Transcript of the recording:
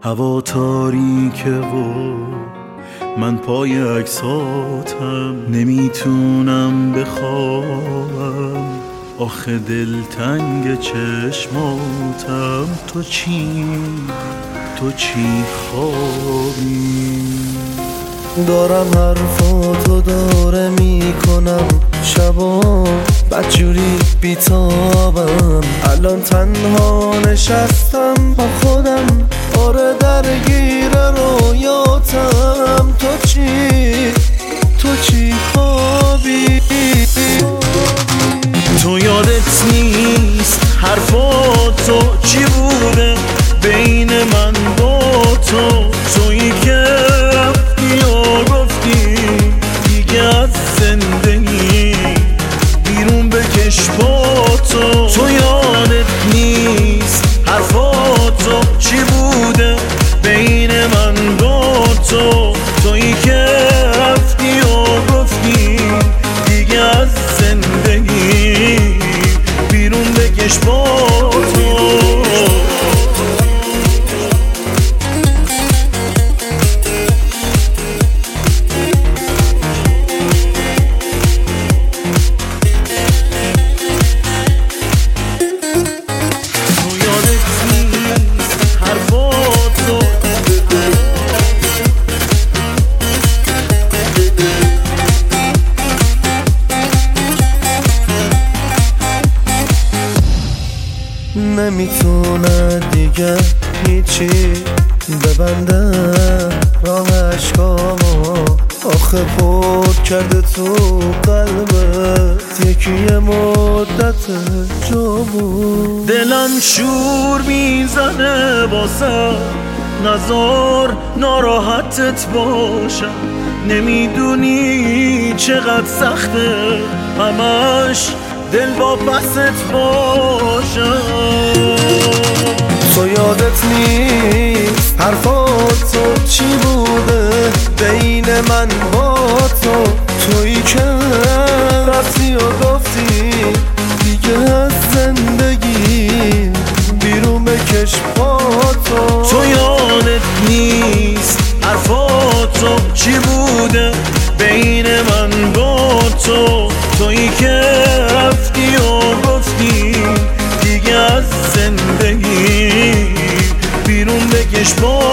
هوا تاریکه و من پای عکساتم نمیتونم بخوابم، آخه دلتنگ چشماتم. تو چی خوابی؟ دارم حرفاتو داره میکنم شبا بدجوری بیتابم، الان تنها نشستم با خودم، آره درگیر رویاتم. تو چی خوابی؟ تو یادت نیست حرفاتو چی بوده بین من با تو؟ تویی که رفتی و گفتی دیگه از زندگی بیرون بکش با تو. تو یادت نیست حرفاتو چی بوده بین من با تو؟ تویی که رفتی و گفتی دیگه از زندگی بیرون بکش با تو. نمیتونه دیگه هیچی ببنده راه عشقامو، آخه پر کرده تو قلبت یکی مدت جا بود. دلم شور میزنه واسه نزار ناراحتت باشم، نمیدونی چقدر سخته همش دل با بست باشم. تو یادت نیست حرفاتو چی بوده بین من با تو؟ تویی که رفتی و گفتی دیگه از زندگی بیرون بکش با تو. تو یادت نیست حرفاتو چی بوده بین من با تو؟ تویی که رفتی و گفتی دیگه از زندگی بیرون بکش با